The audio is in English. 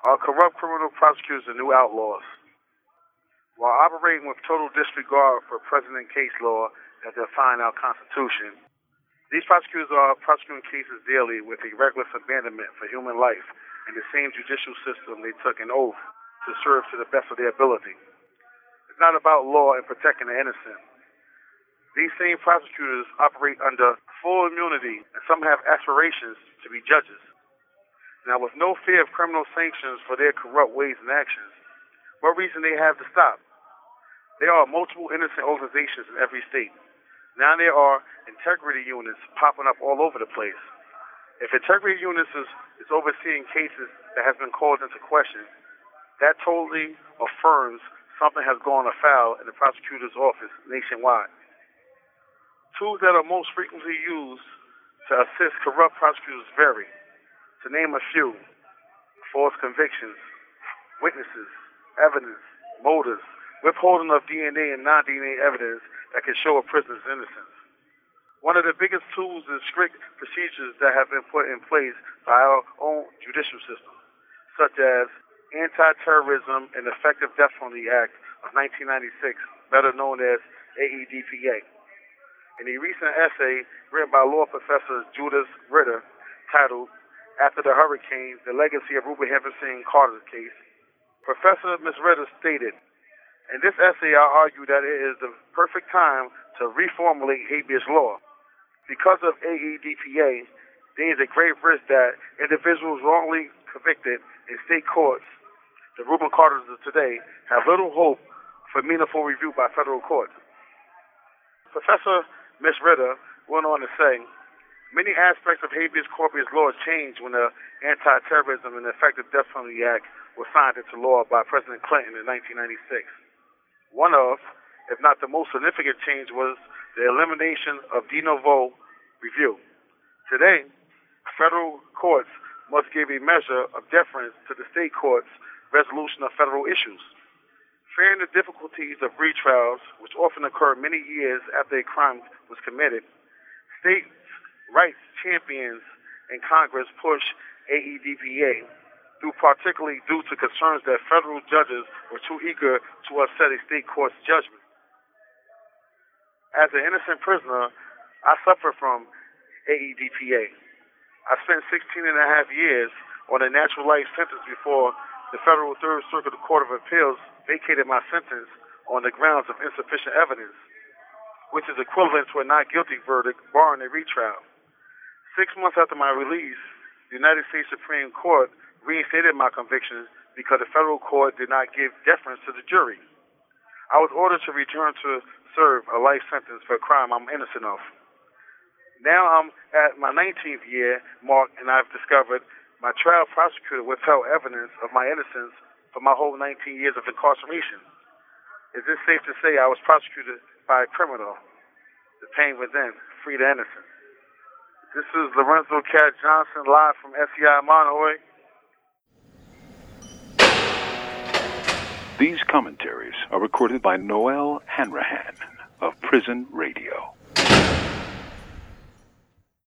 Are corrupt criminal prosecutors the new outlaws? While operating with total disregard for precedent case law that define our Constitution, these prosecutors are prosecuting cases daily with a reckless abandonment for human life in the same judicial system they took an oath to serve to the best of their ability. It's not about law and protecting the innocent. These same prosecutors operate under full immunity, and some have aspirations to be judges. Now, with no fear of criminal sanctions for their corrupt ways and actions, what reason they have to stop? There are multiple innocent organizations in every state. Now there are integrity units popping up all over the place. If integrity units is overseeing cases that have been called into question, that totally affirms something has gone afoul in the prosecutor's office nationwide. Tools that are most frequently used to assist corrupt prosecutors vary. To name a few: false convictions, witnesses, evidence, motives, withholding of DNA and non-DNA evidence that can show a prisoner's innocence. One of the biggest tools is strict procedures that have been put in place by our own judicial system, such as Anti-Terrorism and Effective Death Penalty Act of 1996, better known as AEDPA. In a recent essay written by law professor Judith Ritter titled "After the Hurricane, the Legacy of Reuben Henderson Carter's Case," Professor Ms. Ritter stated, "In this essay, I argue that it is the perfect time to reformulate habeas law. Because of AEDPA, there is a grave risk that individuals wrongly convicted in state courts, the Reuben Carters of today, have little hope for meaningful review by federal courts." Professor Ms. Ritter went on to say, "Many aspects of habeas corpus law changed when the Anti-Terrorism and Effective Death Penalty Act was signed into law by President Clinton in 1996. One of, if not the most significant change, was the elimination of de novo review. Today, federal courts must give a measure of deference to the state courts' resolution of federal issues. Fearing the difficulties of retrials, which often occur many years after a crime was committed, state rights champions in Congress push AEDPA through, particularly due to concerns that federal judges were too eager to upset a state court's judgment. As an innocent prisoner, I suffer from AEDPA. I spent 16 and a half years on a natural life sentence before the Federal Third Circuit Court of Appeals vacated my sentence on the grounds of insufficient evidence, which is equivalent to a not guilty verdict barring a retrial. 6 months after my release, the United States Supreme Court reinstated my conviction because the federal court did not give deference to the jury. I was ordered to return to serve a life sentence for a crime I'm innocent of. Now I'm at my 19th year mark, and I've discovered my trial prosecutor withheld evidence of my innocence for my whole 19 years of incarceration. Is it safe to say I was prosecuted by a criminal? The pain within, free the innocent. This is Lorenzo Cat Johnson, live from SCI Monohoy. These commentaries are recorded by Noel Hanrahan of Prison Radio.